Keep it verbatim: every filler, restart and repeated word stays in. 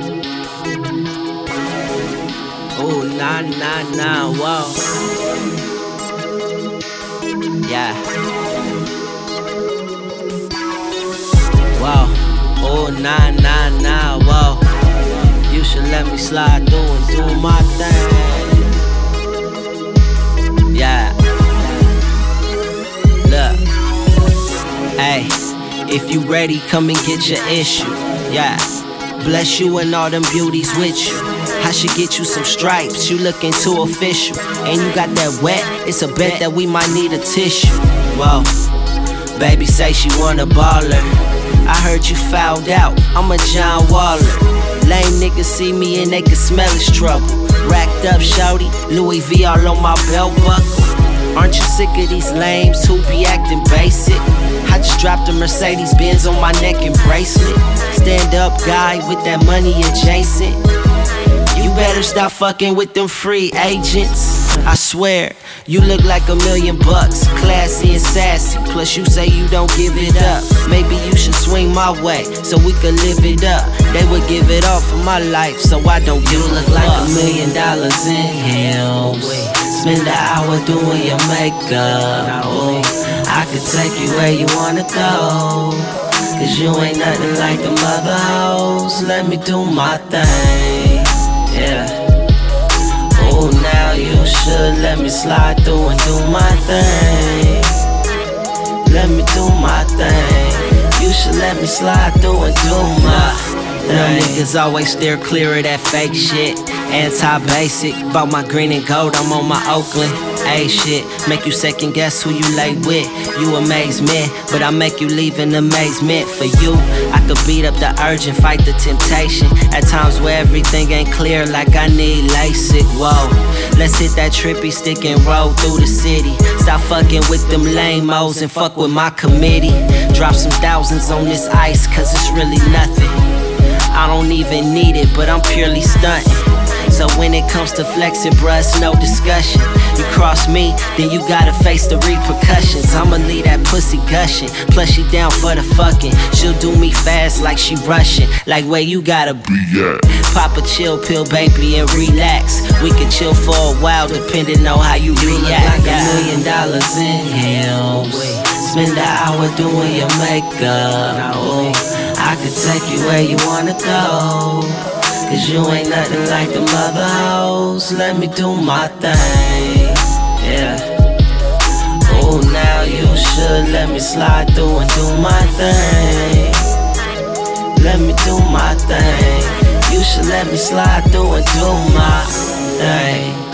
Oh, nah, nah, nah, whoa. Yeah. Whoa. Oh, nah, nah, nah, whoa. You should let me slide through and do my thing. Yeah. Look. Hey, if you ready, come and get your issue. Yeah. Bless you and all them beauties with you. I should get you some stripes, you looking too official. And you got that wet, it's a bet that we might need a tissue. Whoa, baby say she want a baller. I heard you fouled out, I'm a John Waller. Lame niggas see me and they can smell it's trouble. Racked up shawty, Louis V all on my belt buckle. Aren't you sick of these lames who be acting basic? I just dropped a Mercedes Benz on my neck and bracelet. Stand up guy with that money adjacent. You better stop fucking with them free agents. I swear, you look like a million bucks, classy and sassy. Plus you say you don't give it up. Maybe you should swing my way so we could live it up. They would give it all for my life, so I don't give a fuck. You look like a million dollars in heels. Spend an hour doing your makeup. Oh, I could take you where you wanna go, cause you ain't nothing like them other hoes. Let me do my thing. Yeah. Oh, now you should let me slide through and do my thing. Let me do my thing. You should let me slide through and do my thing. Them niggas always steer clear of that fake shit. Anti-basic, bought my green and gold, I'm on my Oakland. Ayy shit, make you second guess who you lay with. You amazement, but I make you leave in amazement. For you, I could beat up the urge and fight the temptation. At times where everything ain't clear, like I need LASIK. Whoa, let's hit that trippy stick and roll through the city. Stop fucking with them lame-os and fuck with my committee. Drop some thousands on this ice, cause it's really nothing. I don't even need it, but I'm purely stunting. So when it comes to flexing, bruh, it's no discussion. You cross me, then you gotta face the repercussions. I'ma leave that pussy gushing, plus she down for the fucking. She'll do me fast like she rushing, like where you gotta be at. Pop a chill pill, baby, and relax. We can chill for a while, depending on how you react. Like a million dollars in heels. Spend an hour doing your makeup. Oh, I could take you where you wanna go, cause you ain't nothing like them other hoes. Let me do my thing. Yeah. Oh, now you should let me slide through and do my thing. Let me do my thing. You should let me slide through and do my thing.